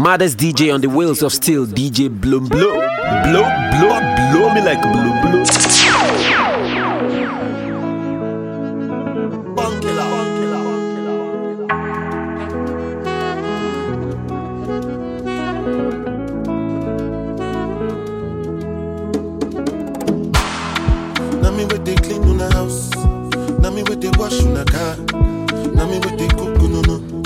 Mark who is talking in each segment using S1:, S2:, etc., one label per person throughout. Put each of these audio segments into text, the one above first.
S1: Maddest DJ on the wheels of steel, DJ Blum Blow. Blow me like Blum Blow.
S2: Now me with they clean on the house. Now me with they wash on the car. Now me with they cook no.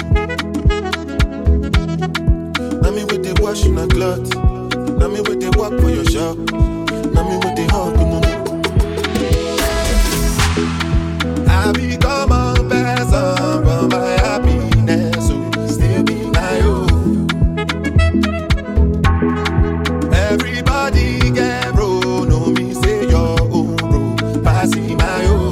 S2: Now me with they wash on the clothes. Now me with they walk for your shop. Now me with they hug no. I become a person from my happiness, so still be my own. Everybody get bro, no me say your own bro, passing my own.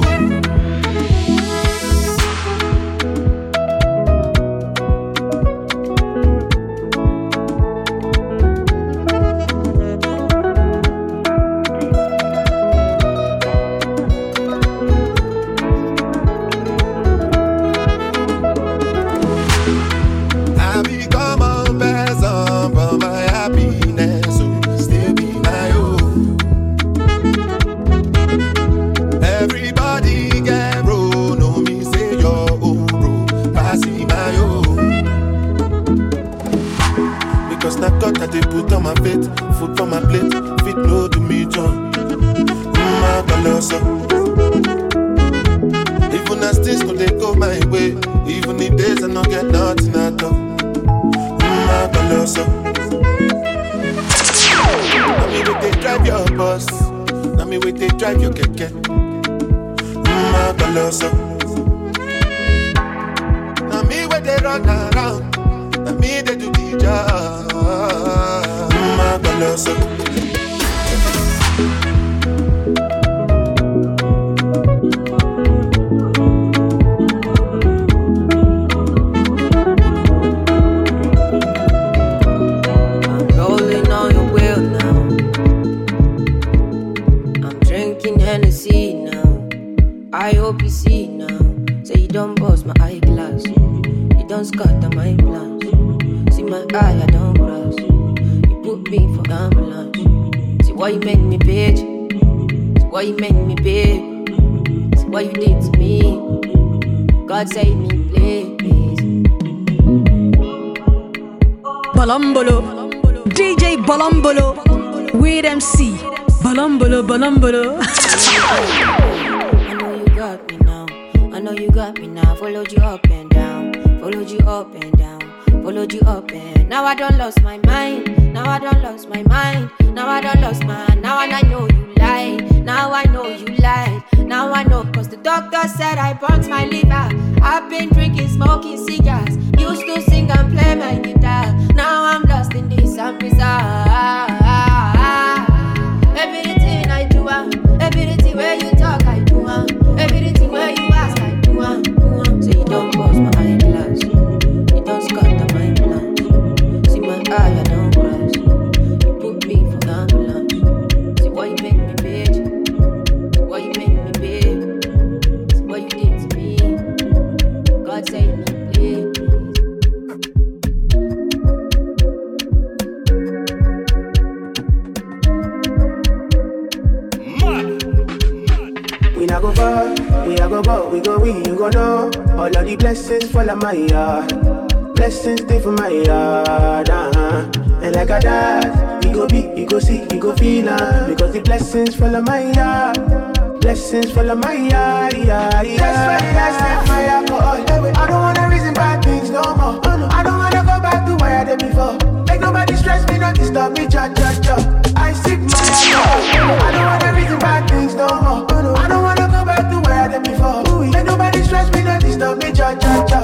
S2: Food for my plate, fit no to me, John. My colossal. Even as things no they go my way, even the days I don't get nothing at all. My colossal. Now me with they drive your bus, now me with they drive your keke. My colossal. Now me with they run around, now me they do the job. My colossal.
S3: I'm rolling on your wheel now. I'm drinking Hennessy now. I hope you see now. Say you don't bust my eyeglass. You don't scatter my plans. See my eye, I don't cross. Put me for ambulance. See why you make me bitch. See why you make me babe. See what you did to me. God save me, please.
S4: Balambolo, DJ Balambolo, Weird MC, Balambolo.
S3: I know you got me now. I know you got me now. Followed you up and down. Followed you up and down. Followed you up and now I don't lost my mind. Now I don't lost my mind. Now I don't lost my. Now and I know you lied. Now I know you lied. Now I know cause the doctor said I burnt my liver. I've been drinking, smoking cigars. Used to sing and play my guitar. Now I'm lost in this and bizarre. Everything I do, everything where you talk I do, everything where you ask I do. So you don't bust my eyeglass. You don't scatter my plans. See my eye, I don't cross. You put me for ambulance. See why you make me bitch. See why you make me big. See what you did to me. God save me, please.
S5: We not go far, we not go far, we go win, you go know. All of the blessings fall on my yard. Blessings stay for my yard, And like a dad, we go be, you go see, you go feel because the blessings fall on my yard. Blessings fall on my yard, yeah. That's why I set my alcohol. I don't wanna reason bad things no more. I don't wanna go back to where I did before. Make nobody stress me, don't disturb me, cha. I sip my alcohol. I don't wanna reason bad things no more. I don't wanna go back to where I did before. Make nobody stress me, don't disturb me, cha.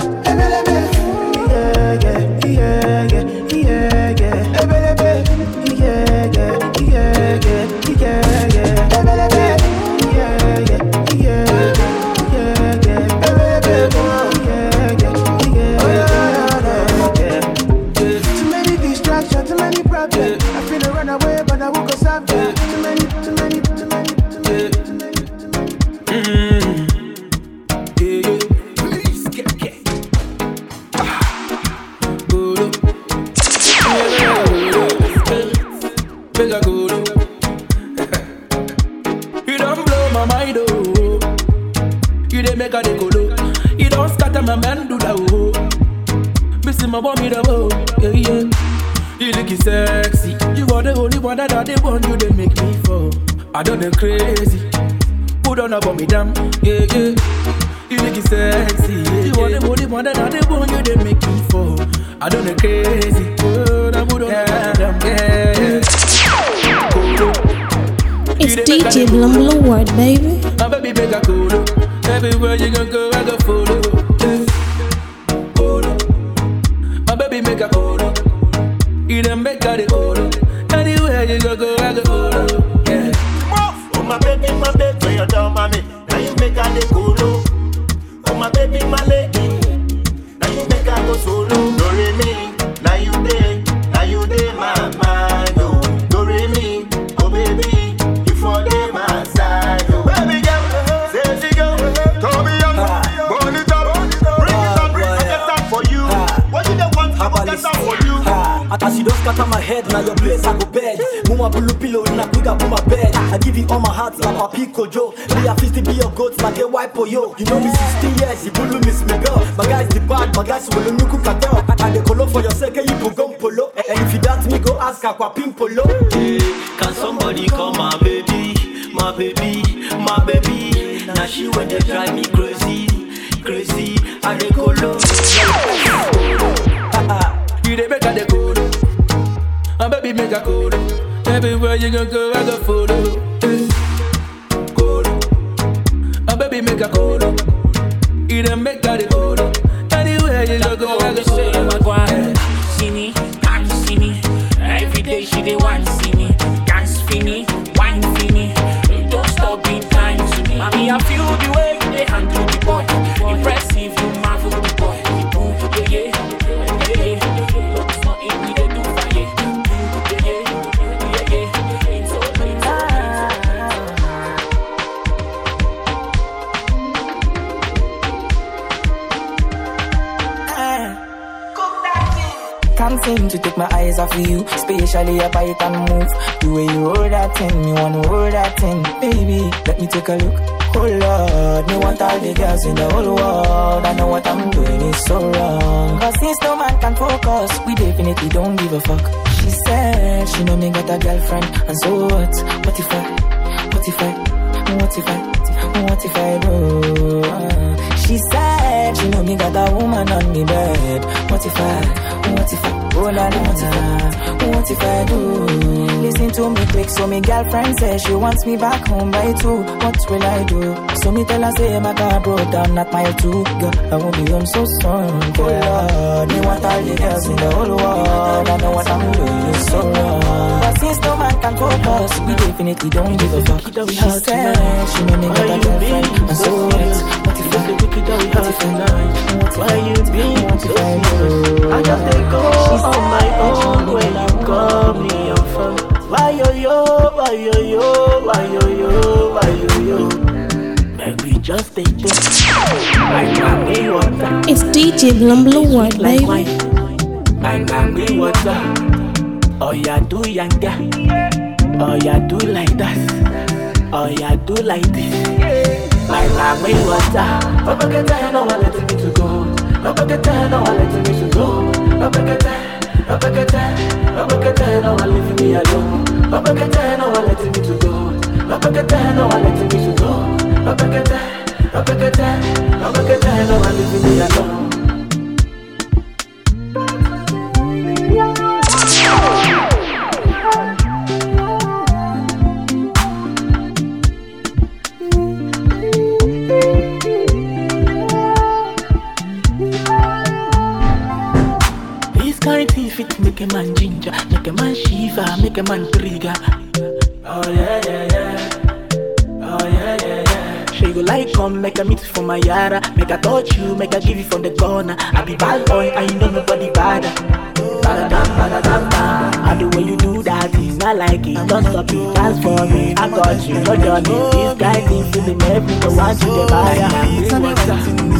S5: Too many distractions, too many problems. I feel to run away, but I won't go stop. Too many.
S6: Make a good. You don't blow my mind, oh. You dey make a decolo. You don't scatter my man, do that, oh. Missing my mommy, the oh, yeah. You looking sexy. You are the only one that I the one you they make me fall. I don't know crazy. Put on about me damn, yeah. You looking sexy. You are the only one that I the one you they make me fall. I don't know crazy. Put on about me damn, yeah.
S7: It's DJ Blumble Word, baby.
S6: My baby make a cool. Everywhere you gon' go, I go follow. My baby make a cool. You done make a cool. Anywhere you gon' go, I go follow. Yeah.
S8: Oh my baby, where you down, mommy? Now you make a cool. Oh my baby, my lady. Now you make a go solo. Do re mi, now you day, my mind. Oh, do re mi, oh baby. For them my side, oh. Baby girl, say she go, throw me up, burn it up, bring it up, I get that for you. What you don't want, I get that for you.
S9: As you don't scatter my head, now your place I go bed. Mama blue pillow, na quiga for my bed. I give you all my heart, like my pico Joe. Me a fist to be your goat, like a wipe for yo. You know me 16 years, you bully miss me girl. My guys the bad, my guys will you cook at all. And the color for your second, you go polo. And if you doubt me, go ask Aqua Pimpolo.
S8: Hey, can somebody call my baby? My baby, my baby. Now she when they drive me crazy, crazy. I dey colo.
S6: You dey make a dey colo. My baby make a colo. Everywhere you gon' go, I go follow. Colo. My baby make a colo. You dey make a dey colo. Anywhere you gon' go, I go follow.
S10: See me, can't see me. Every day she dey want see me. Can't see me, wine see me. Don't stop being kind to me. Mommy, I feel the way they handle the boy. Impressive, you marvel the boy. Yeah. Looks not in me, they do fire. Yeah. It's over.
S11: Can't seem to take my eyes off of you, especially a bite and move. The way you hold that thing, you wanna hold that thing. Baby, let me take a look. Oh Lord, me want all the girls in the whole world. I know what I'm doing is so wrong. Cause since no man can focus, we definitely don't give a fuck. She said she know me got a girlfriend, and so what? What if I do? She said she know me got a woman on me bed. What if I, oh la la la, what if I do? Listen to me quick, so me girlfriend says she wants me back home by 2. What will I do? So me tell her say my car broke down at mile 2. Girl, I won't be home so soon. Oh Lord, me want all the girls in the whole world. I know what I'm doing is so wrong. But since no man can focus, we definitely don't give a fuck. She said she know me got a girlfriend, and so what if I
S8: why you being so slow? I just take go on my own when you call me on phone. Why yo? Maybe just take this.
S7: It's DJ Blumble Word, baby.
S8: I can be water. Oh yeah, do yanga. Oh yeah, do like that. Oh yeah, do like this. My mommy water. Papa get tired, no one letting me to go. Papa get tired, no one letting me to go. Papa get tired, no one leaving me alone. Papa get tired, no one letting me to go. Papa get tired, no one letting me to go. Papa get tired, no one leaving me alone. Make a man ginger, make a man shiver, make a man trigger. Oh yeah. She go like come, make a meet for my yara. Make a touch you, make a give you from the corner. I be bad boy, I know nobody bad. And the way you do that thing, I like it. Don't stop it, dance for me. I got you, no journey. This guy thing feeling every the one to the buyer.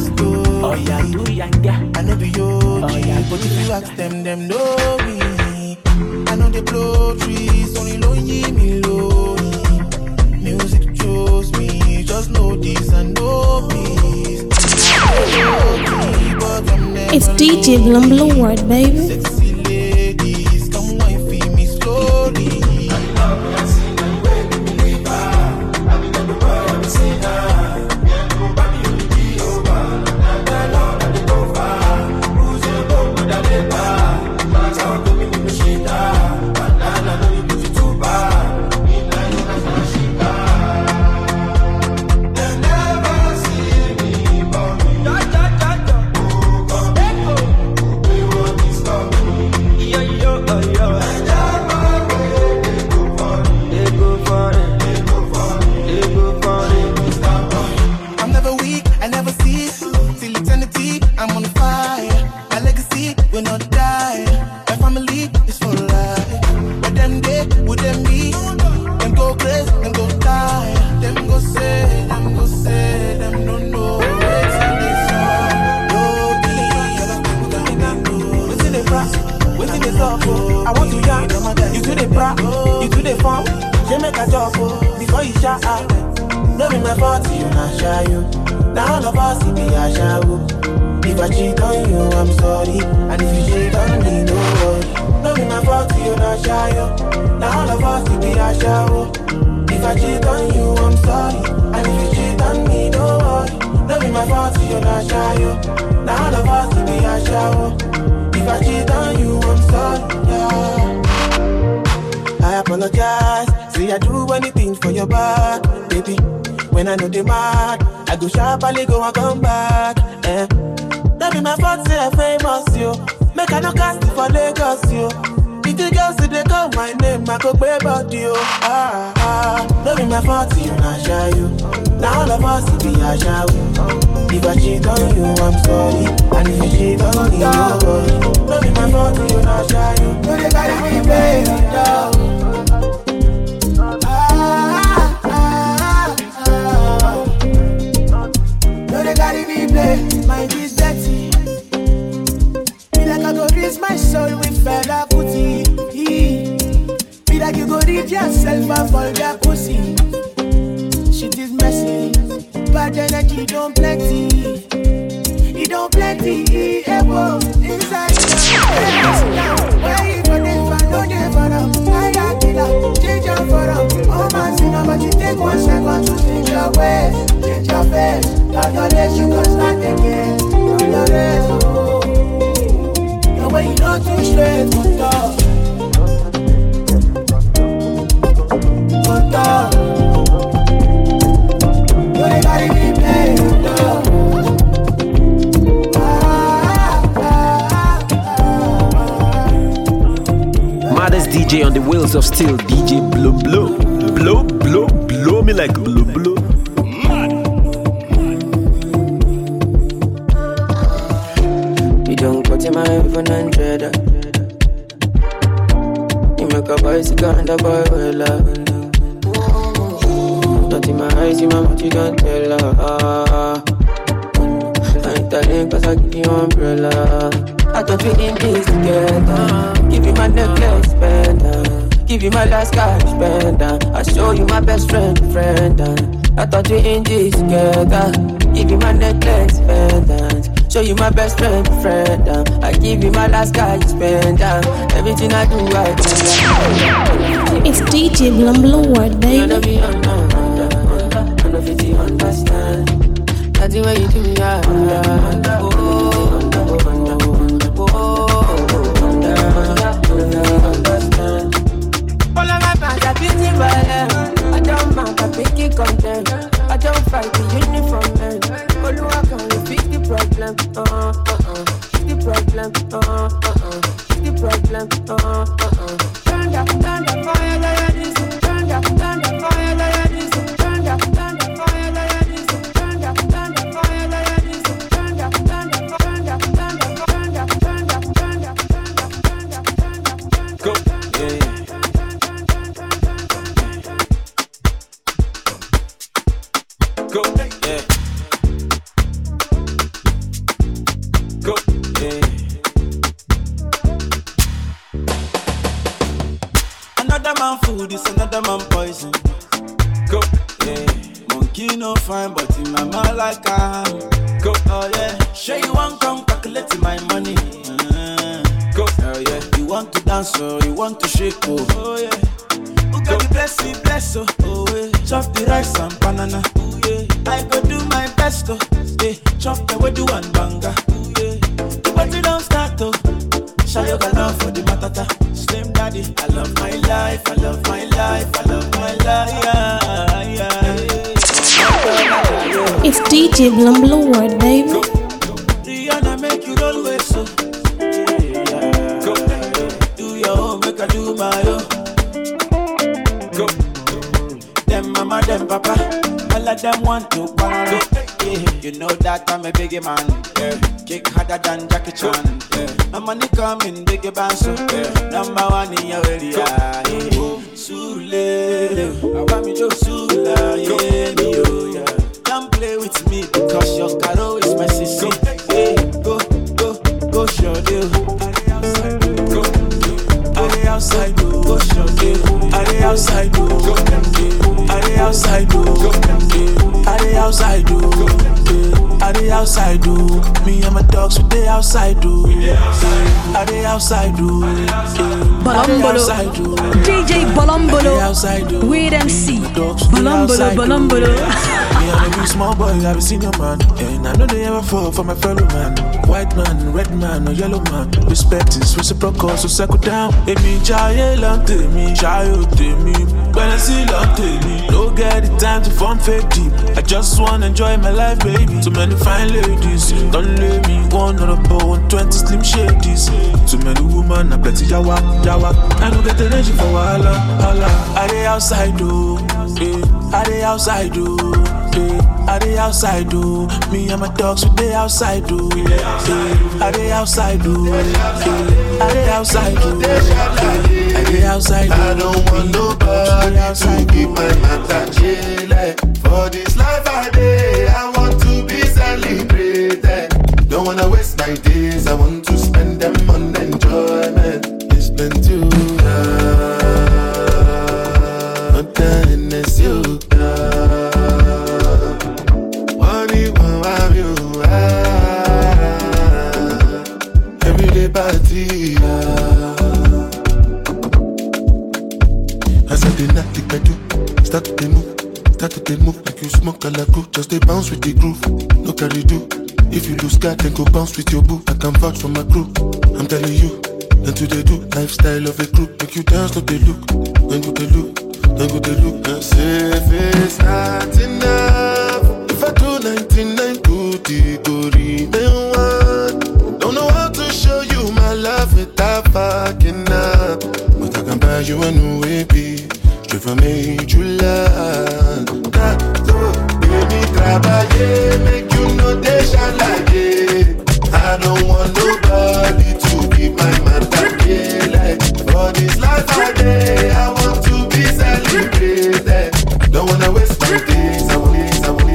S8: Oh yeah, do yanga.
S2: I know be yo. Oh yeah, but if you ask them know me.
S7: DJ Blumblo World, baby.
S2: Sexy ladies, come wine for me slowly.
S5: Sharply go and come back, eh? That be my fault, say I famous, yo. Make I no cast it for Lagos, yo. If the girls say they call my name, I go pay body, yo. That be my fault, you not shy, you. Now all of us, it be a show. If I cheat on you, I'm sorry. And if you cheat on me, no worry. That be my fault, you not shy, you. No, they gotta be paid, yo. My is dirty. Be like I go raise my soul with fella putty. Be like you go read yourself and fall that pussy. Shit is messy. Bad energy don't plenty. It don't plenty. Whoa, inside now. Where you for this one? Don't you for them? I got killer. Change your for them. Oh man, see now, but you take 1 second to change your ways. Change your face. Not unless you can start again. Do the rest, oh. The way you know too straight, good dog. Good dog. You ain't gotta be playing, good dog.
S1: Maddest DJ on the wheels of steel, DJ Blumblo. Blow me like Blumblo.
S12: My iPhone 100. You make a bicycle and a boy well love. Not in my eyes, in my mouth, you can't tell her. I ain't telling cause I give you umbrella. I thought we in this together. Give you my necklace, spender. Give you my last cash, spender. I show you my best friend. I thought we in this together. Give you my necklace, spender. Show you my best friend. I give you my last guy, you spend everything I do, I do.
S7: It's DJ Blumblo World, baby.
S12: I don't know if you understand. That's the way you do me, understand. All of my fans are beauty violent. I don't mind, I pick it content. I don't fight the uniform man. Oluwa can fix the problem, the problem, the problem, Turn up fire like this. Turn up fire like this. Turn up fire like this. Turn up fire like this. Turn up go. Go. Yeah. Go. Yeah.
S13: Another man food is another man poison. Go. Yeah. Monkey no fine, but in my mind like I am. Go. Oh yeah. Sure you want come calculate my money. Go. Oh yeah. You want to dance or you want to shake oh yeah. Who got the blessing, bless oh yeah. Chop the rice and banana. Oh yeah. I go do my best oh yeah. Chop the wedu and banga. Oh yeah. The party don't start oh. Show your love for the matata. Slim daddy, I love my life, I love my life, I love my life. Yeah.
S7: It's DJ Blum Blum World, baby.
S13: Rihanna make you roll with so. Yeah. Go. Do your own, make I do my own. Go. Them mama, them papa, all of them want to party. Yeah. You know that I'm a biggie man. Yeah. Kick harder than Jackie Chan. Yeah. My money coming, biggie band so. Yeah. Number one in your area. Yeah. Sule, I want me to Sula. Yeah, me oh yeah. Don't play with me because your caro is my sissy. Hey, go, show deal. Go, outside, go, show deal. Outside, go, outside, outside, me and my dogs with the outside, outside,
S4: Bolombolo, DJ Bolombolo, with MC, Bolombolo.
S2: Me and a small boy, I've seen your man, and I know they ever fall for my fellow man. White man, red man, or yellow man. Respect is reciprocal, so settle down. Emi jaye lante mi, jayo te mi. When I see lante mi, no get the time to form fake deep. I just wanna enjoy my life, baby. Too many fine ladies, don't let me one on a bow, 120 slim shadies. Too many women, I plenty yawa. I don't get energy for wala. I dey outside do, I dey outside do. I dey outside do. Me and my dogs with the outside do. I dey outside do. I dey outside do. I dey outside do.
S14: I don't want nobody to keep my matter chillin'. For this life I dey, I want to be celebrated. Don't wanna waste my days, I want to spend them on enjoyment. It's been too long, not done as you everyday party. As I did not think I do, start to move like you smoke a lago. Just they bounce with the groove, no carry do. If you lose God, then go bounce with your boo. I can vouch for my crew, I'm telling you. Then to they do, lifestyle of a group. Make you dance, not they look. When go they look, then go they look. And say if it's not enough, if I do 99 good, it go remain one. Don't know how to show you my love without fucking up. But I can buy you a new baby, straight from July. Baby, trabaye, make you know they shall like it. I don't want nobody to be my man. For this life I day, I want to be celebrated. Don't wanna waste my days, I will.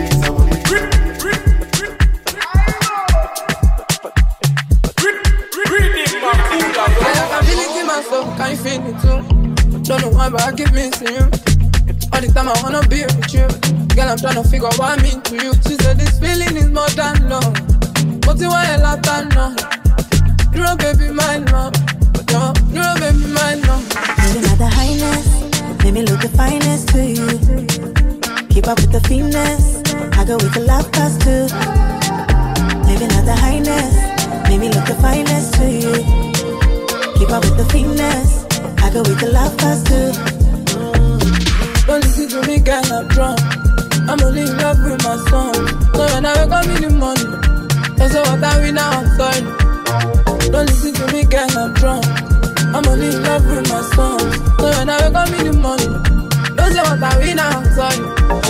S15: Can you feel it too? Don't know why, but I keep missing you. All the time I wanna be with you. Girl, I'm trying to figure what I mean to you. She said this feeling is more than love. But you want a lot of love. You're a baby, my love. You're a baby, my love.
S16: Maybe not the highness, maybe look the finest to you. Keep up with the finesse, I go with the love past too. Maybe not the highness, maybe look the finest to you. Keep up with the finesse, I go with the love past too.
S15: Don't listen to me, girl, I'm drunk. I'm only in love with my song. So when I wake up in the morning, don't say what I win now, I'm sorry. Don't listen to me, girl, I'm drunk. I'm only in love with my song. So when I wake up in the morning, don't say what I win now, I'm sorry.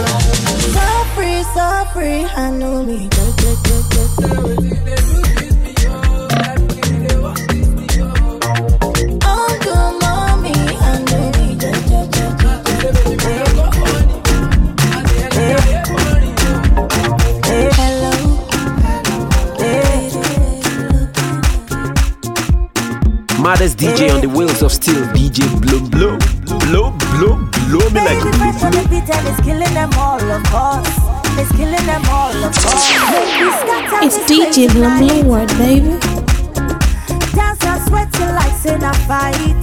S16: So free, I know me.
S1: baddest DJ on the wheels of steel, DJ Blow Blow. Blow, blow, blow me like a blow.
S16: It's killing them all, of course. It's killing them all, of course.
S7: It's DJ Blow Blow World, baby.
S16: Dance and sweat till like in a fight.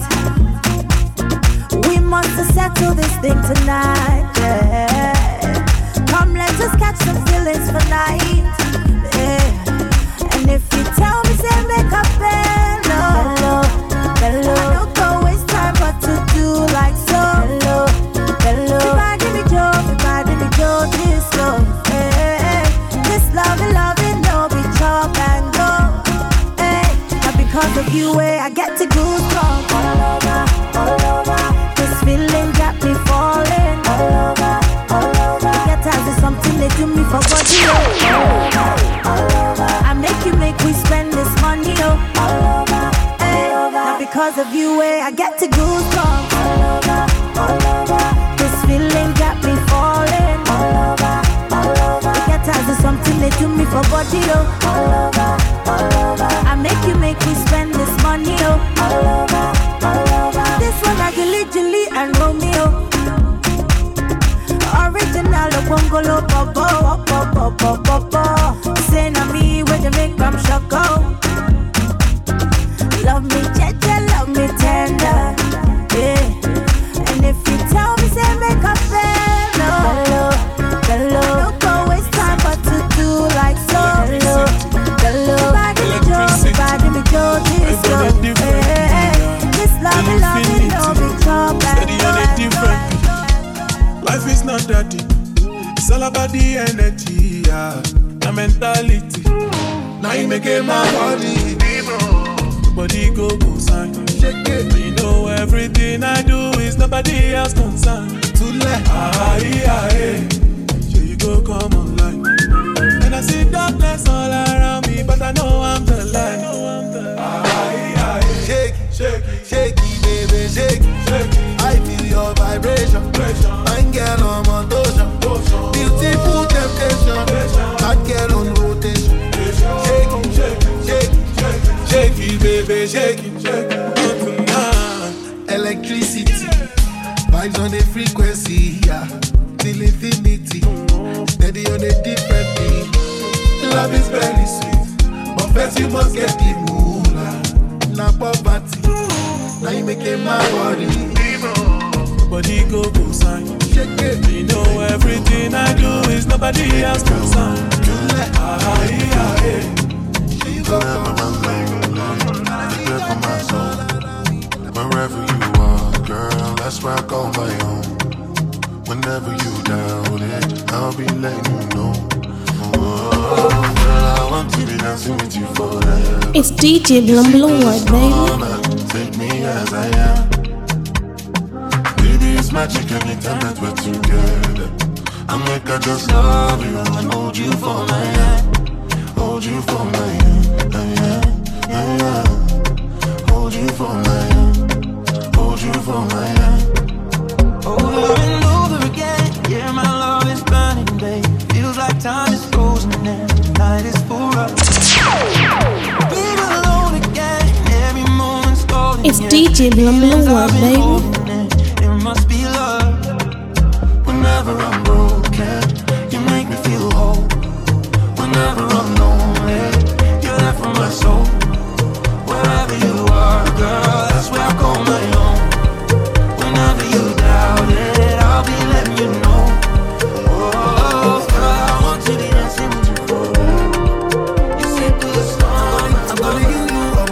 S16: We must settle this thing tonight, yeah. Come, let us catch some feelings for night, yeah. And if you tell me, say make a bello, bello. I don't go waste time, but to do like so, bello, bello. Everybody be Joe, this love, hey. This loving, no be chop and go, hey. And because of you, I get to goosebumps all over. This feeling got me falling all over. Get tired of something they do me for body, I make we spend this money, all over. Now because of you, I get to goosebumps all over. This feeling got me falling all over. Get tired of something they do me for body, all over. I make we spend this money, all over. This one I Gilly and Romeo. Original Bongolo Bobo. Say na me where they make them shock out. Love me jeje, love me tender, yeah. And if you tell me say make a bello. Don't go waste time but to do like so. Bello. Body me Joe, this love, this loving, no be trouble.
S2: Life is not that deep. It's all about the energy, yeah. The mentality. Now you make it my body. Body go sign. Shake it. You know everything I do is nobody else concerned. Too late. Here you go, come online. And I see darkness all around me, but I know I'm the light.
S17: Shake it, baby, shake it. I feel your vibration. Fine girl on motion. Beautiful temptation. Hot girl on rotation.
S2: Shake it, baby, shake it.
S17: Electricity. Vibes on the frequency, yeah. Till infinity. Steady on a different beat. Love is very sweet, but first you must get the moolah. Now poverty. Now you make it my body.
S2: Body go sign.
S17: Shake it.
S2: You know everything I do is nobody else concerned.
S14: Wherever you are, girl, that's where I call my own. Whenever you doubt it, I'll be letting you know. Oh, girl, I want to be dancing with you forever.
S7: It's DJ Blow Blow World, baby.
S14: Take me as I am. Baby, it's magic anytime that we're together. I make I just love you and hold you for my hand. Hold you for my hand, yeah. Hold you for my hand. Hold you for my hand.
S18: Over and over again, yeah, my love is burning, babe. Feels like time is frozen and the night is for us. Being alone again, every moment's golden.
S7: It's DJ Blow Blow World, baby.
S18: It must be love.
S14: Whenever I'm broken, you make me feel whole. Whenever I'm lonely, you're there for my soul. Wherever you are, girl, that's where I call my own. Whenever you doubt it, I'll be letting you know. Oh, girl, I want to be dancing with you forever. You say to the storm, I'm gonna give you a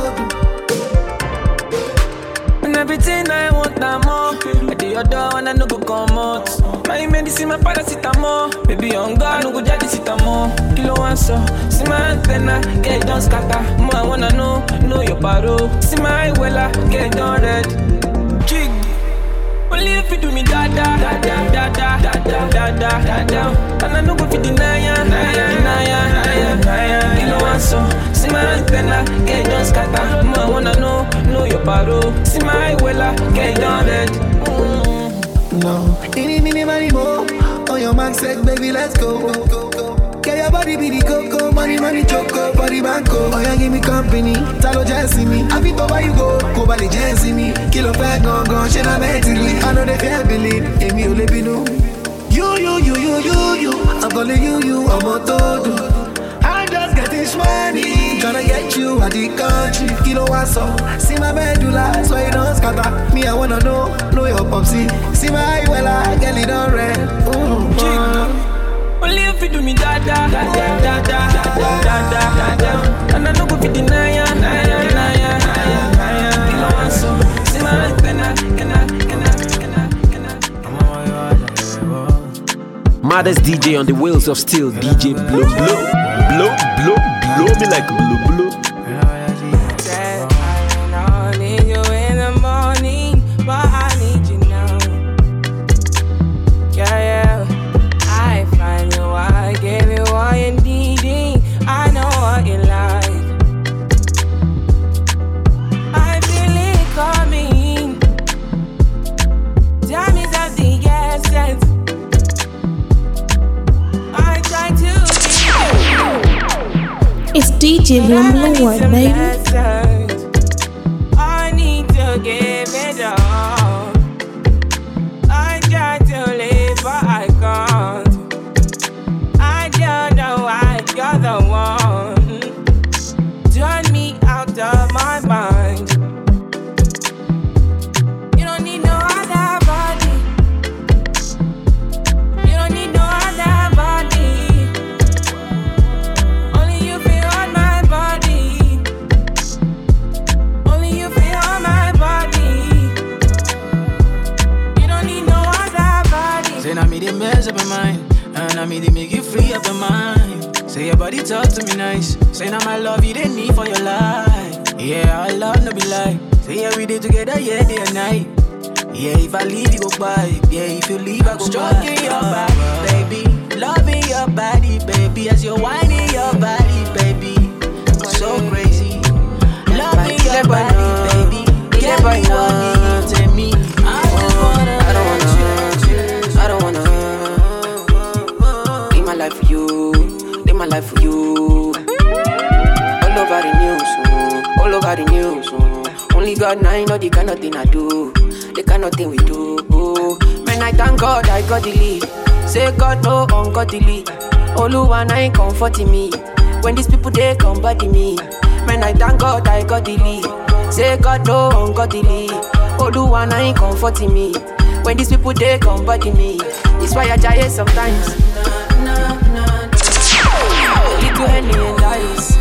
S14: motor.
S18: And everything I want, I'm more. I do your door and I no go come out. My medicine, my paracetamol. Baby, on God, no go jadi sitamo. Kilo answer, see my antenna, get it done scatter. More I wanna know your paro. See my wella, get it done red. Jig, only if you do me da. And I no go fit deny ya. Kilo answer, see my antenna, get it done scatter. More I wanna know your paro. See my wella, get it done red.
S17: No, money more. On your mark, sex, baby, let's go. Get your body be the coco, money, money choco for the banco. Oh yeah, give me company. Talo just see me. I be to where you go by the just see me. Kilo fat gone, she not mentally. I know they can't believe. Amy only be no. You. I'm calling you, I'm a todo. I'm just getting money. Gonna get you at the country. Kilo what's up? See my medulla, so you don't scatter. Me, I wanna know your popsy. See my eye, well, I get it on red.
S18: Only if you do me da. And I know go fit deny ya. Kilo what's up? See my eye, can I?
S1: Maddest DJ on the wheels of steel, DJ Blow me like blow.
S15: I don't need you in the morning, but I need you now. Yeah. I find you, I give you all you needing. I know what you like. I feel it coming. Time is of the essence.
S7: It's DJ Blum Lord, baby.
S15: I need to give it all. I try to live, but I can't. I don't know why you're the one. Turn me out of my mind. You don't need no other body. You don't need no other body.
S18: Mess up your mind, and I mean they make you free up your mind. Say your body talk to me nice. Say now my love you didn't need for your life. Yeah, our love no be lie. Say every day together, yeah, day and night. Yeah, if I leave you go by. Yeah, if you leave I go stroking by. Your body, baby. Loving your body, baby. As you're whining your body, baby. So crazy. Loving your body, baby. Get me what you tell me. I don't wanna life for you, live my life for you. All over the news. Only God and I know the kind of thing I do, the kind of thing we do. Man, I thank God I got the lead. Say God no ungodly. Oluwa na ain't comforting me. When these people they come body me. Man, I thank God I got the lead. Say God no ungodly. Oluwa na ain't comforting me. When these people they come body me. It's why I die sometimes. Little Henny and Ice.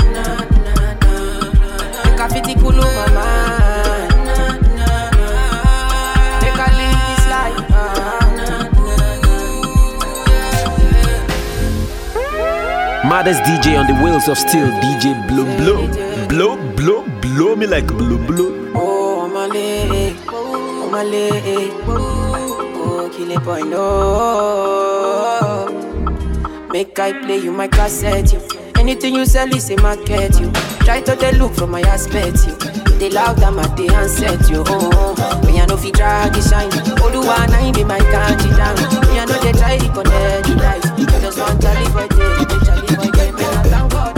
S18: Make a pity cool my mind. Make a live this life.
S1: Maddest DJ on the wheels of steel, DJ Blow me like blow.
S11: Oh, I'm a leg. Oh, kill it boy, no. Make I play you my cassette, you. Anything you sell is a market, you. Try to they look from my aspect, you. They loud them at the handset, you. Oh, me I know fi drag the shine. All the one I be my country down. Me I know they try to connect the lights. I just want Charlie boy day, Charlie boy day. Me I thank God.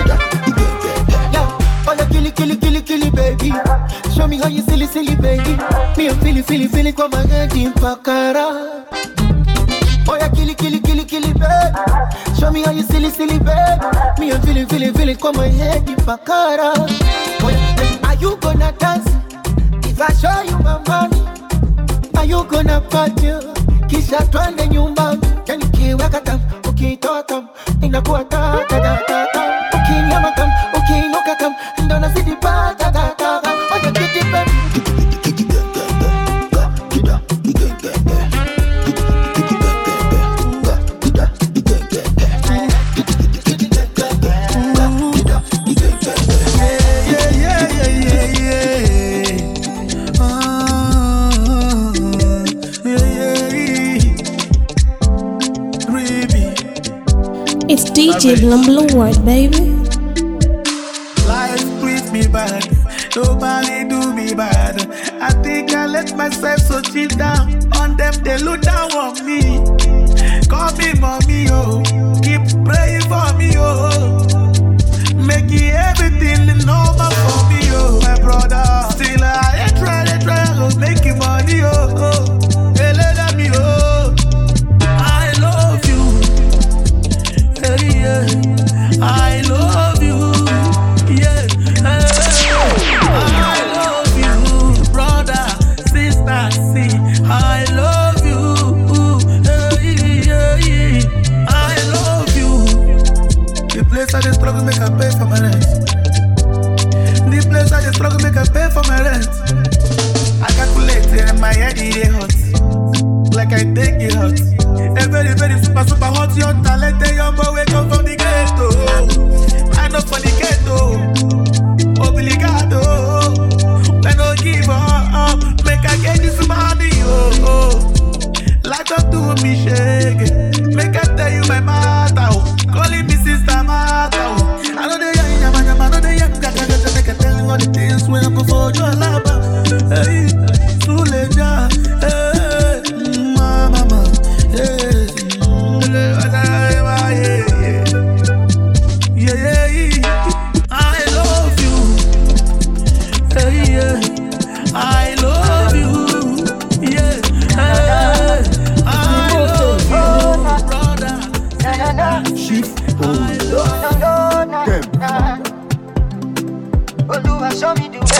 S17: Oh, you kill it, baby. Show me how you silly, baby. Me I'm feeling kwa magadi mpakara. Oh, you kill it, baby. Show me how you silly, baby. Me I'm feeling kwa my head mpakara. Oh, are you gonna dance? If I show you my money, are you gonna party? Kisha twende nyumbani. Yani kiweka tam, ukitoa tam, inakuwa ta. Ukinyama tam, ukiinuka tam, ndo nazidi pa ta. Oh, you get it, baby.
S7: It's DJ Blum Word, baby.
S13: Life treats me bad, nobody do me bad. I think I let myself so chill down. On them they look down on me. Call me mommy, oh. Keep praying for me, oh. was making money, They let me, I love you. Hey, yeah. I love you. Yeah. I love you, brother, sister, see. I love you. Hey, yeah. I love you. The place I just struggle make I pay for my rent. The place I just struggle make I pay for my rent. I calculate and my head is hot. Like I take it hot. A very, very super hot young talented young boy we come from the ghetto. I know for the ghetto. Obligado. I don't give up. Make I get this money, Like up to me shake. Make I tell you my matter, Calling me sister matter, I know the young, I know the young. Make I tell you all the things when I go for your love. Hey, Suleja, hey, mama, hey, yeah. I love you, hey, yeah. I love you, yeah. Hey, I love you, brother.
S19: Shift, Oluwa show me the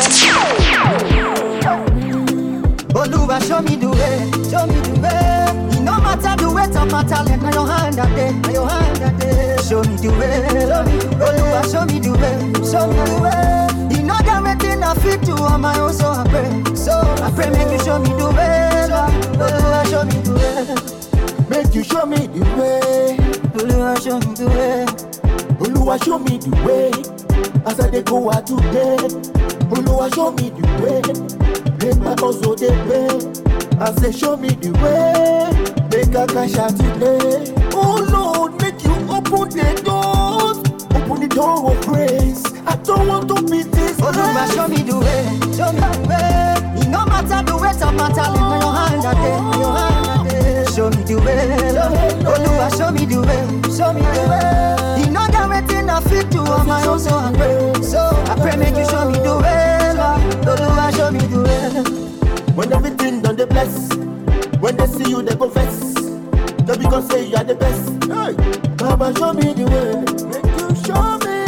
S19: way. Oluwa show me the way. Show me the way. It no matter the weight of my talent, now your hand at day, now your hand at day. Show me the way. Oluwa show me the way. Show me the way. You know that everything I fit to on my own, so I pray. So I pray, make you show me the way. Oluwa show me the way. Make you show me the way. Oluwa show me the way. Oluwa show me the way. As I go out today, Oluwa show me the way. Make my also they pay. I say show me the way. Make a cash out today. Oh Lord, make you open the doors. Open the door of grace. I don't want to be this. Oluwa show me the way. Show me the way. It no matter the weight of my talent, when your hand at day, your hand at day. Show me the way. Oluwa show me the way. Show me the way. You know that everything I fit to on my own, so I pray. So I pray, make you show me the way. Oluwa show me the way. When everything done, they bless. When they see you, they go vex. Just because say you are the best. Hey, Baba show me the way. Make you show me.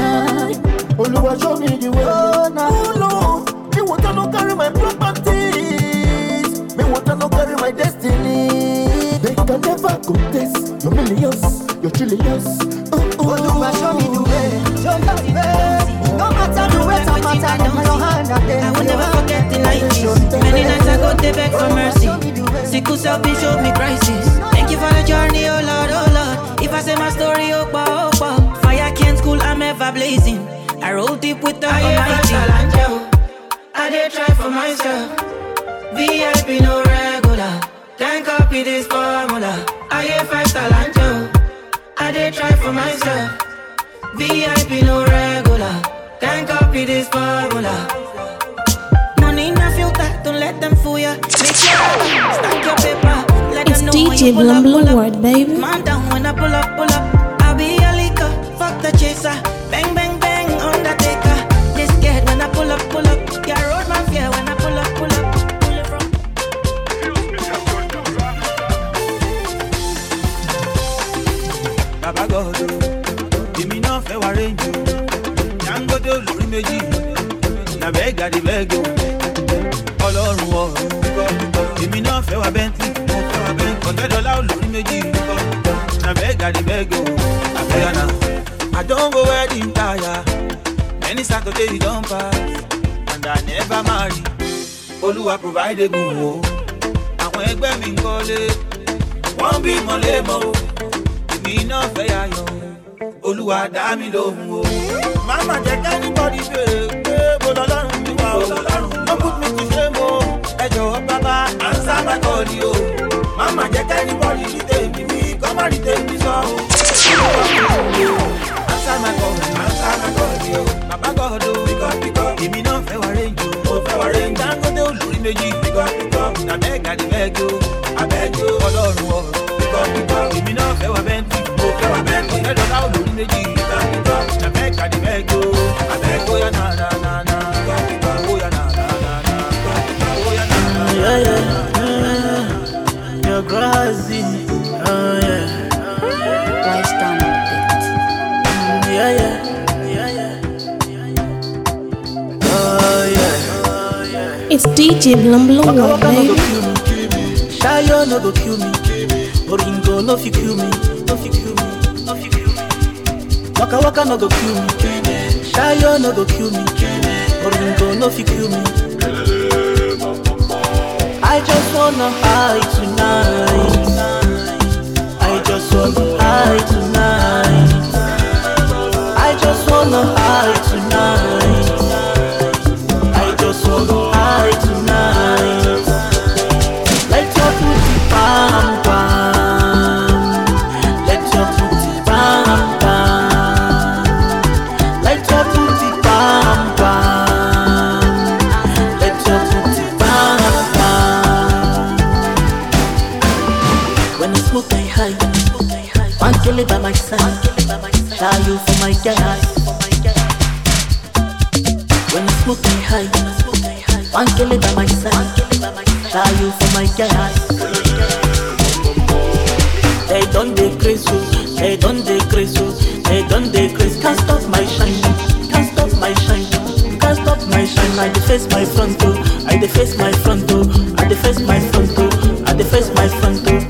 S19: Oluwa show me the way. Oh Lord, me want to not carry my properties. Me want to not carry my destiny. They can never contest your millions, your trillions. Oluwa show me the way. Show me the way. No matter the weight of my time, your hand at day.
S11: I will never forget the 90s. Many nights I go to beg for mercy. Sickle self been showed me crisis. Thank you for the journey, oh Lord, oh Lord. If I say my story, opa, opa. Fire can't cool, I'm ever blazing. I roll deep with the Almighty. I did try for myself. VIP no regular. Can't copy this formula. I ain't 5-star Lancho. I did try for myself. VIP no regular. Can't copy this formula. Money in a filter, don't let them fool ya. Make sure stack your paper. Let
S7: It's
S11: them know
S7: DJ
S11: when you pull
S7: Blum Word, baby.
S11: Man down when I pull up. I'll be a leaker, fuck the chaser. Bang, bang, bang, undertaker. They scared when I pull up. Yeah, road man fear when I pull up. Pull it from.
S13: Baba God, give me no fair warranty. Yango de lórí méjì, na bega di bego. Ọlọ́run ọ̀run, give me no fair wa Bentley. $100 lórí méjì, na bega di bego. Abeyana, I don't go wedding tire. Many Saturdays you don't pass, and I never marry. Olúwa provide a good wo. Àwọn ẹgbẹ́ mi ń kọ́lé, wọ́n bí mọ́lẹ́mọ́. Mi náà fẹ́ yayọ̀, Olúwa dá mi lóhùn o. Mama jẹ́ kẹ́nìbọ̀dì pé mo lọ́lọ́run mi wá o. Don't put me to shame o. Ẹ jọ̀wọ́ bàbá, answer my call o. Mama jẹ́ kẹ́nìbọ̀dì ní tèmi mi, kọ́ má rí tèmi sọ o. Answer my call o. Bàbá God o, èmi náà fẹ́ wá rẹ́ǹjì o. Dangote olórí méjì, na bẹ́ẹ̀ gàdí bẹ́ẹ̀ gò. Abẹ́jọ́ Ọlọ́run ọ̀rọ̀. Èmi náà fẹ́ wá bẹ́ntì, mo fẹ́ wá bẹ́ntì. $100 olórí méjì, na bẹ́ẹ̀ kàdí bẹ́ẹ̀ go. Abẹ́ẹ̀ bóyá na. Bóyá na.
S8: You're grassy, oh yeah.
S3: Wise down a bit.
S8: Oh yeah.
S7: It's DJ Blum Blum World, baby.
S8: Shayo no go kill me. Oringo no fi kill me. No fi kill me. No fi kill me. Waka waka no go kill me. Shayo no go kill me. Oringo no fi kill me. I just wanna hide tonight. I just wanna hide tonight. I just wanna hide tonight. I just wanna hide tonight. Let your booty bam bam. Let your booty bam bam. Let your booty bam bam. Let your booty bam bam. When I smoke I hide. One kill it by my side. Try you for my guys. When I smoke I hide. One kill it by my side. Try you for my guys. They don't decrease you. They don't decrease you. They don't decrease. Can't stop my shine. Can't stop my shine. Can't stop my shine. I deface my front door. I deface my front door. I deface my front door. I deface my front door.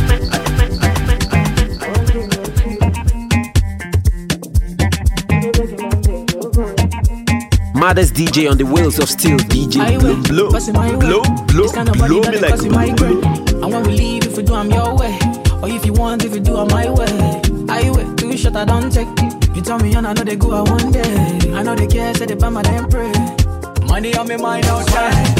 S1: Maddest DJ on the wheels of steel, DJ Blow, blow me like glue.
S18: And when we leave, if we do, I'm your way. Or if you want, if you do, I'm my way. I wait, too short, I don't take. You tell me, and I know they go out one day. I know they care, say they buy my damn pray. Money on me mind outside.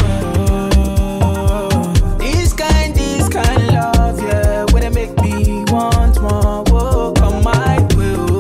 S18: This kind love, yeah. When they make me want more, whoa, come my way.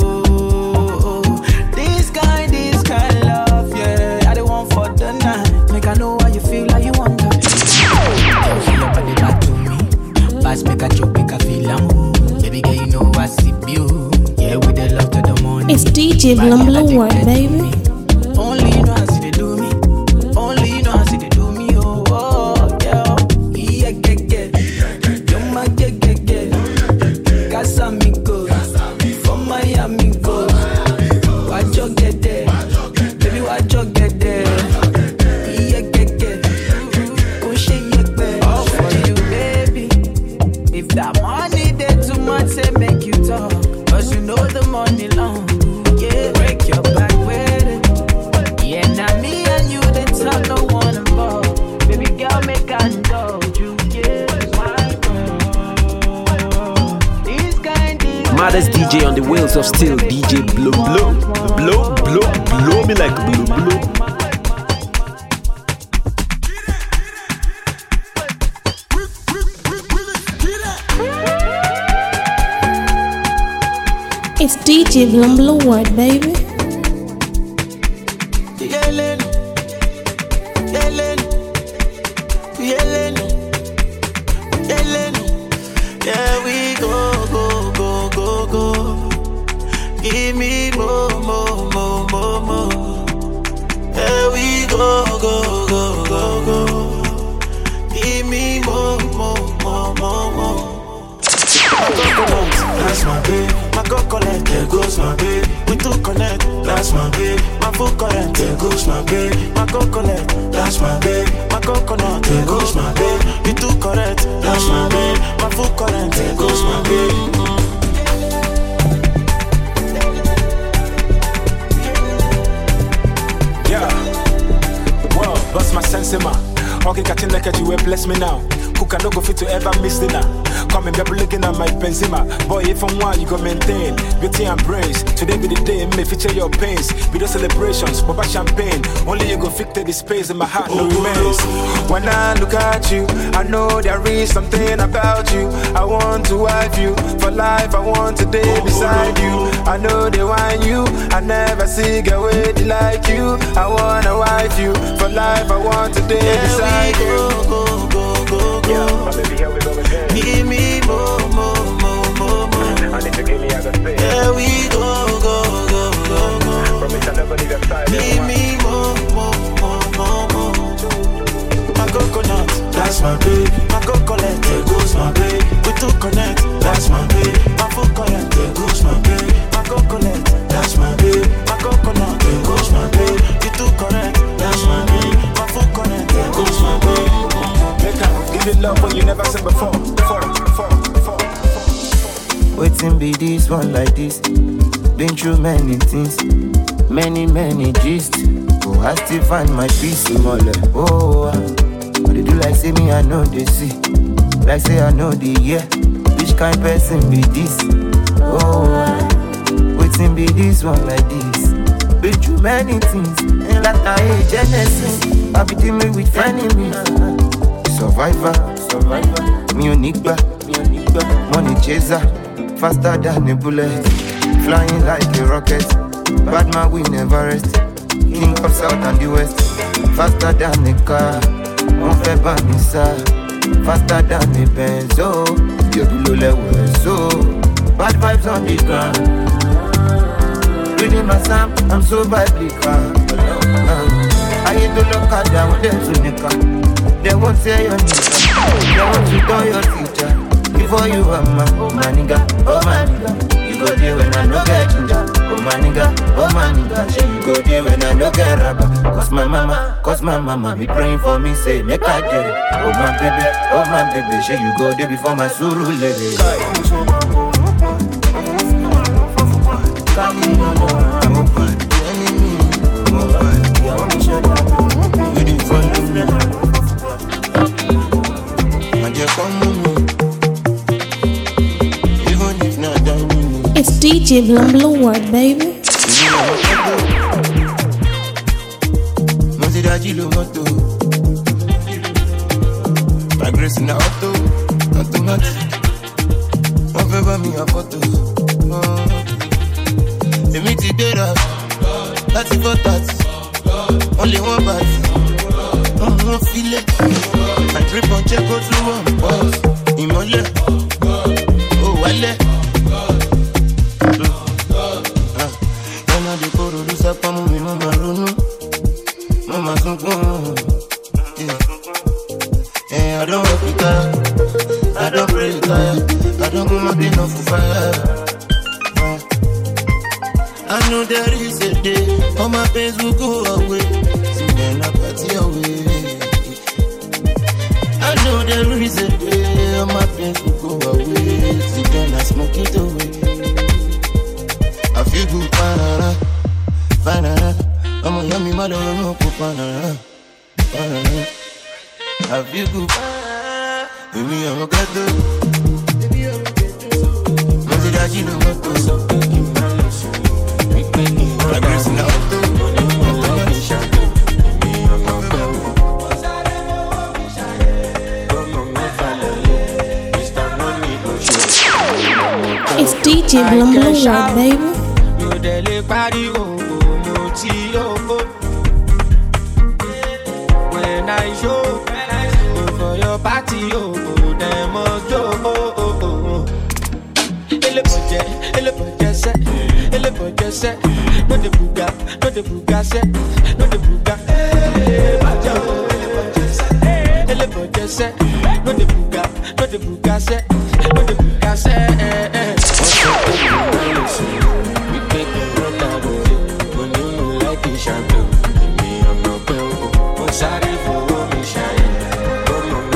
S18: This kind love, yeah. I don't want for the night. Make I know how you feel, how you want to. Feel your body back to me. Pass, make a joke, make a feel I'm. Baby girl, you know I see you. Yeah, with the love to the morning.
S7: It's DJ Blum Blum World, baby.
S18: Only you know how see they do me. Only you know how see they do me. Oh, oh, yeah. Yeah, get. You're my get. Casamigo. From Miami, go. Watch you get there. Baby, watch you get there. Yeah, get. Push it, all for you, baby. If that money there too much, say make you talk. Cause you know the money long. Yeah, break your back with it. Yeah, now me and you, they talk no one involved. Baby girl, make I indulge you. Yeah,
S1: Maddest DJ on the wheels of steel, DJ Blow me like blow.
S7: It's DJ Blum Blum World, baby.
S13: Yeah, we go. Give me more. Yeah, we go. Give me more. That's my babe. My coconut, there goes my babe. We two connect, that's my babe. My full current, there goes my babe. My coconut, that's my babe. My coconut, there goes my babe. We two correct, that's my babe. My full current, there goes my babe.
S20: Yeah, well, bust my sense in my. Okay, catching like you will bless me now. Cook and no go fit to ever miss dinner. Come and be looking at my Benzema. Boy, if I'm one, you go maintain beauty and brains. Today be the day, may feature your pains. Be the celebrations, pop champagne. Only you go fit the space in my heart, no remains. When I look at you, I know there is something about you. I want to wife you for life. I want to day beside you. I know they want you. I never see a way like you. I wanna wife you for life. I want to day beside you.
S13: Yeah, baby, here we go again. Give me more.
S20: I need to give me other space.
S13: Yeah, we go.
S20: Promise I never leave your side.
S13: Give me more. My coconut,
S2: that's my baby. My cocolette, there goes my baby. We too connect, that's my baby. My cocolette, there goes my baby. My cocolette, that's my baby. My coconut, there goes my baby. You too correct, that's my baby. My cocolette, there goes my baby.
S20: Make up, give it love when you never said before.
S12: Waiting be this one like this. Been through many things, many gist. Oh, I still find my peace in my life. Oh, but they do like say me, I know they see. Like say I know the year. Which kind person be this? Oh, waiting be this one like this. Been through many things, and like I hate Genesis. I be dealing with enemies. Survivor, me unique, money chaser, faster than a bullet, flying like a rocket. Bad man we never rest. King of South and the West, faster than a car. One feber missa, faster than a benzo. You're below level, so bad vibes on the ground. Reading my psalm, I'm so biblical. I hate to look at down them to nika. They won't say your nigga. They want to tell your teacher. Before you are my nigga, oh my nigga. You go there when I no get ginger. Oh my nigga, you go there when I no get rubber. Cause my mama be praying for me, say make I get it. Oh my baby, say you go there before my suru lady.
S7: It's DJ Blue World, baby.
S12: My grace in the auto, automatic. One favor me a photo. The meeting data, that's for that. Only one bat. Feel it. My trip on check out through one boss. Imole. Oh, wale. Yana de koro du sapa mu mi mama runu. Mama sunkun. I don't work with her. I don't pray with her. I don't go my clean off for fire. I know there is a day all my pains will go away. See then I party away. I know there is a day all my pains will go away. See then I smoke it away. I feel good, banana. I'm a yummy mother, I'm a banana. I feel good, baby, I'm a gato. Mas it that you know what to say. My grace in the auto.
S7: It's DJ Blue World, baby.
S18: When I show for your party, them must go. Elle peut say, no de buga, say, no de buga. Elle peut say, no de buga, say, no de buga, say. We take it from that way, when you like it, shampoo. Me, I'm not well. Sorry for me, shine. Come on,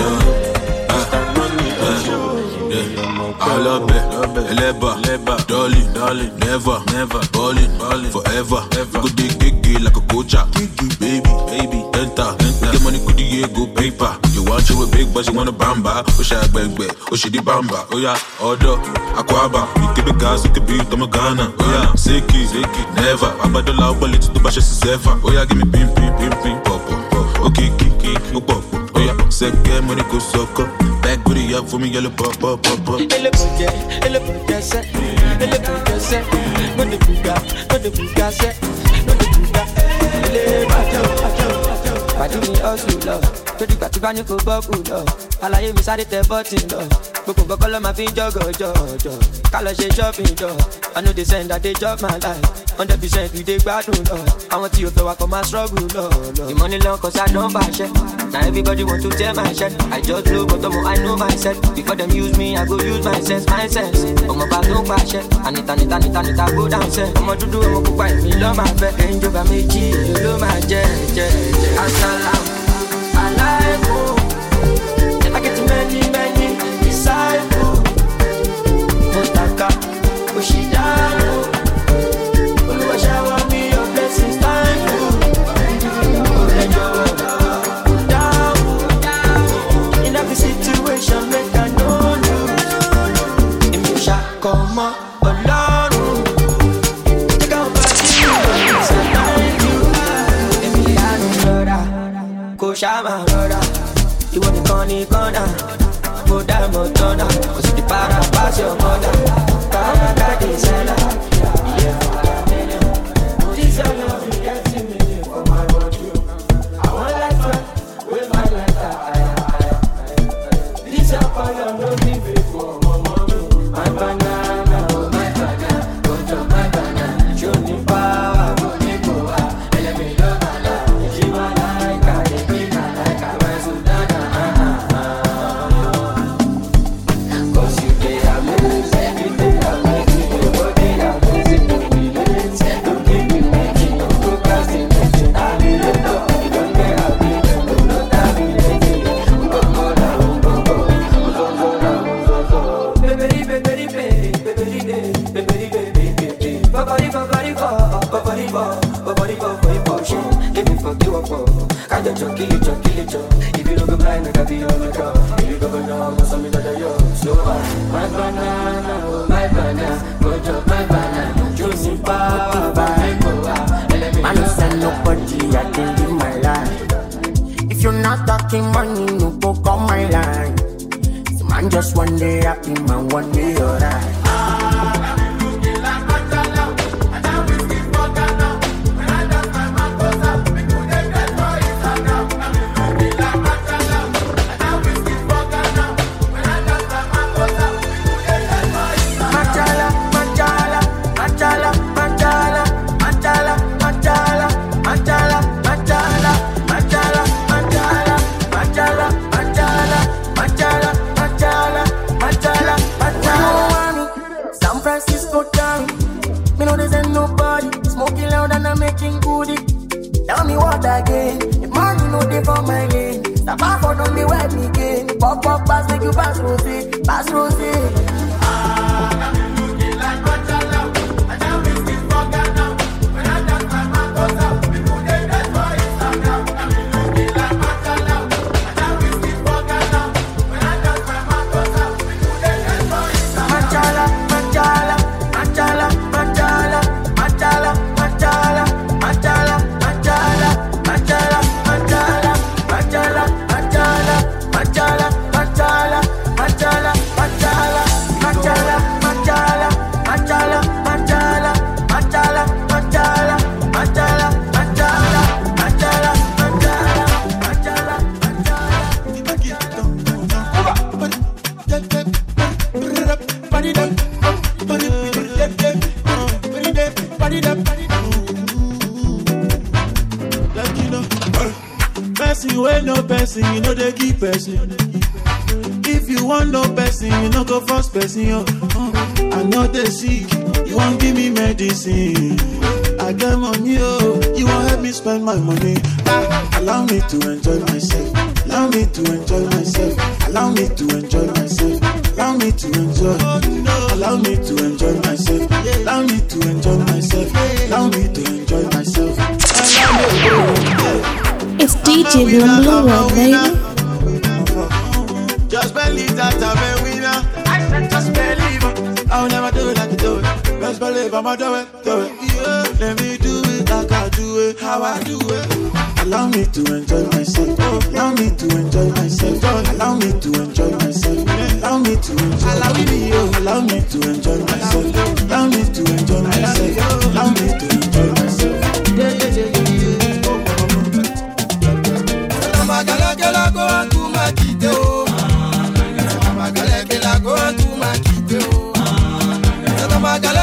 S18: I love it. Eleba, dolly, never, ballin', forever. Go dig like a coacha, baby, enter. Get money, good go paper. You want you a big, but you want a bamba. Oh, shy bang, oh, she the bamba. Oh yeah, order, aquaba. You keep the gas, you can be to Ghana. Oh yeah, Seki, never. I'm about to love, but it's too much, it's safer. Oh yeah, give me ping, pop. Okay, kick, pop. Oh yeah, second money go suck up. Back booty up for me, yellow pop. Elle peut say, no de buga, say, no de buga. Pas me also love,
S11: Torí gbà tí bá ní kò bọ́ọ̀kù lọ. Àlàyé mi sáré tẹ bọ́tì lọ. Gbogbo nǹkan ló máa fi ń jọ́gọ̀jọ̀. Ká lọ ṣe shopping jọ. I know they send that they chop my life. 100% we dey gbádùn lọ. Àwọn tí o fẹ́ wa kọ́ máa struggle lọ. The money long cause I don't bash it. Now everybody want to tear my shirt. I just blow but I know myself. Before them use me, I go use my sense. Ọmọ bá tó pàṣẹ. Anita go down sẹ́. Ọmọ dúdú ọmọ pupa èmi lọ́ máa fẹ́. Ẹ̀ńjọba méjì ló máa jẹ́. Asalaam alaikum. I get many disciples. Motaka Oshidano. Oluwa shower me your blessings, thank you. In every situation, make I know you. If you shall come on, alone. Take out back to you, thank you. Emiliano brother, Koshama brother. You want the corner, Moda Motona. Cause the para pass your mother. Para daddy seller. Yeah, this your love, you get to me for my wardrobe. I want like fun, with my lighter. This your fire, no leave it for my mommy. My banana, oh my banana, go to my banana. Show me power, go me go out. Let me love my life. She my like, I be my like, I was so done. Cause you did amazing, every day amazing, your body amazing, you relate. Don't give me making, you procrastinating. I need a dog, you don't get happy, you don't have me lazy. If you look blind, I can be on the car. If you go down, I'm something that you're so bad. My banana, oh my banana, go to my banana. Juicy power,
S21: Man, you send nobody, I can live my life. If you're not talking money, no go call my line. So man, just one day happy, man, one day alright. Tell me what again? If money no dey for my lane, stop off or don't be wet me again. Pop pass, make you pass rose. You know they keep person. If you want no person, you know go first person. I know they sick, you won't give me medicine. I get money, you won't help me spend my money. Allow me to enjoy myself. Allow me to enjoy myself. Allow me to enjoy myself. Allow me to enjoy. Allow me to enjoy myself. Allow me to enjoy myself. Allow me to enjoy myself.
S7: It's DJ Blue World, baby.
S17: Just believe that I'm a winner. I said just believe. I'll never do it like you do it. Just believe I'ma do it. Yeah. Let me do it like I do it, how I do it. Allow me to enjoy myself. Allow me to enjoy myself. Allow me to enjoy myself. Allow me to enjoy. Allow me to enjoy myself. Allow me to enjoy myself. Allow me to enjoy myself.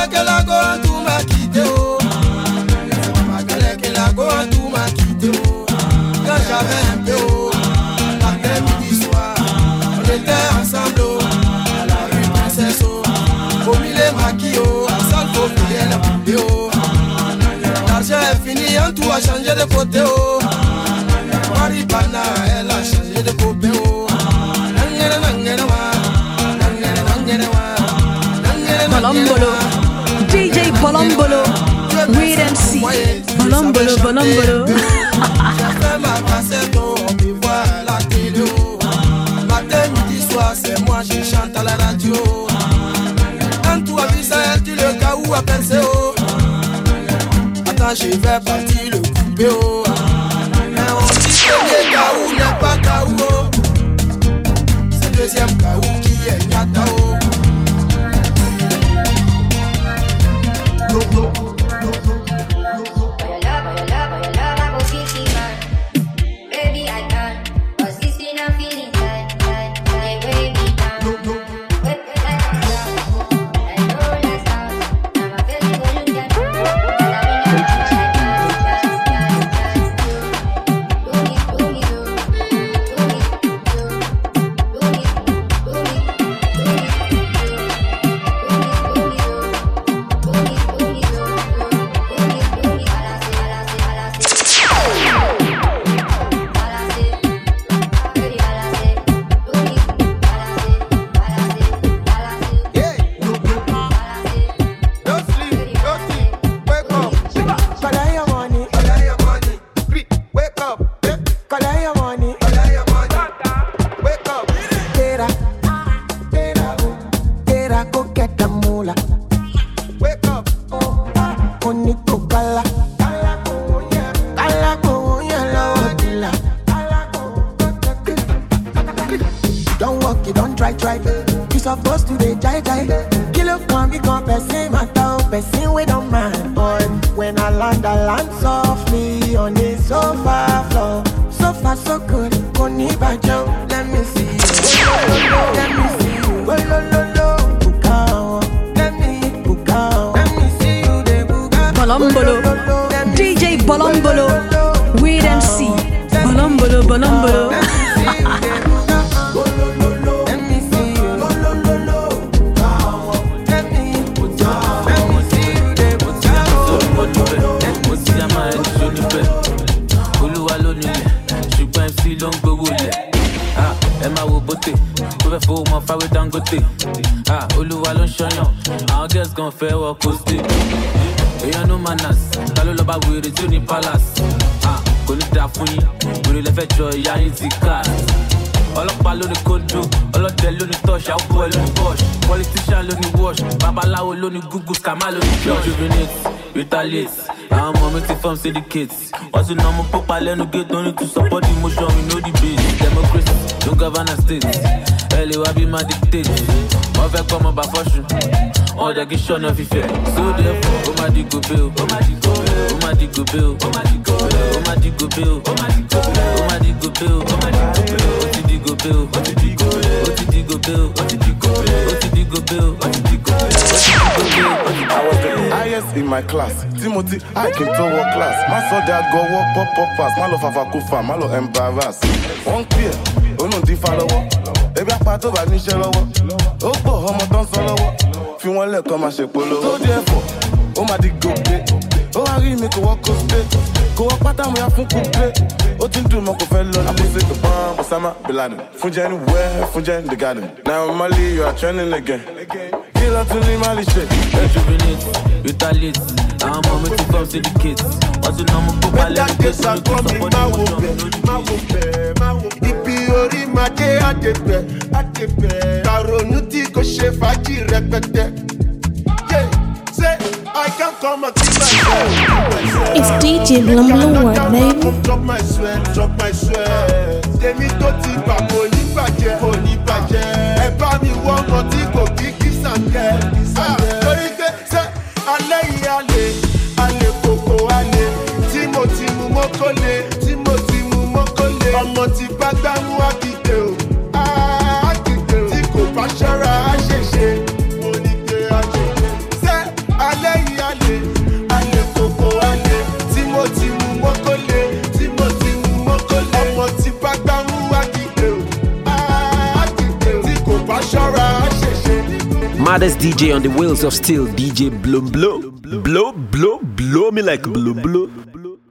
S9: que la go tu m'as quitté oh. Que la go tu m'as quitté oh. Quand j'avais un peu oh. L'après-midi soir on était ensemble oh. À la rue Princesse oh. Au milieu maquis oh. À salle faut payer la poupée oh. L'argent est fini en tout a changé de côté oh. Maribana elle a changé de côté oh.
S4: Bolombolo, DJ Bolombolo, wait and see. Bolombolo, Bolombolo.
S9: J'ai fait ma cassette, on me voit à la télé. Matin, midi, soir, c'est moi, je chante à la radio. Quand tu as vu ça, tu le cas où à penser. Attends, je vais partir le couper. Mais on dit que le cas où n'est pas cas où. C'est le deuxième cas où qui est Nyatao.
S22: C'est the kids. What's the number for Palen to get on it to support the motion? We know the base. Democracy, no governor state. Early will be my dictate. My vex come about fashion. All the get shown of effect. So therefore, oh my digo bill, oh my digo bill, oh my digo bill, oh my digo bill, oh my digo bill, oh my digo bill, oh my digo bill, oh my digo bill, oh my digo bill, oh my digo bill, oh my digo bill, oh my digo bill, oh my digo bill.
S23: I was the highest in my class. Timothy, I came to work class. My son that go walk pop fast. My love have a kufa, my love embarrass. One clear, oh no di follow. Baby I part over ni share lowo. Oh bo, ọmọ ton so lowo. Fi wọ́n lẹ̀ kọ́ máa ṣe polówó. So therefore, oh my dig go play. Oh I really make a walk go stay. Go walk pata mo ya fún couple. Oh tin do mo kò fẹ́ lọ. I be say the bomb, Osama Bin Laden. Funja anywhere, funja in the garden. Now Mali, you are trending again. Kill out to the Mali shit.
S22: Rejuvenate, retaliate. I'm on me to come to the kids. What's the number for my left? Guess I'm coming, my woman.
S17: Ibi orí máa dé àdébẹ̀. Karonu tí kò ṣe fàájì rẹpẹtẹ. Say, I can come and keep myself.
S7: It's DJ Blumblo World, baby.
S17: Drop my sweat. Tèmi tó ti bà kò ní bàjẹ́. Ẹ bá mi wọ́n kan tí kò kí sànkẹ́. Torí pé ṣé alẹ́ yìí alẹ́ kòkó alẹ́. Tí mo ti mú mọ́kànlé. Ọmọ ti bá gbámú àkìdè o. Àkìdè o. Tí kò bá ṣọ́ra á ṣèṣe. Mo ní pé á ṣèṣe. Ṣé
S1: Maddest DJ on the wheels of steel, DJ Blow Blow. Blow, blow, blow me like blow blow.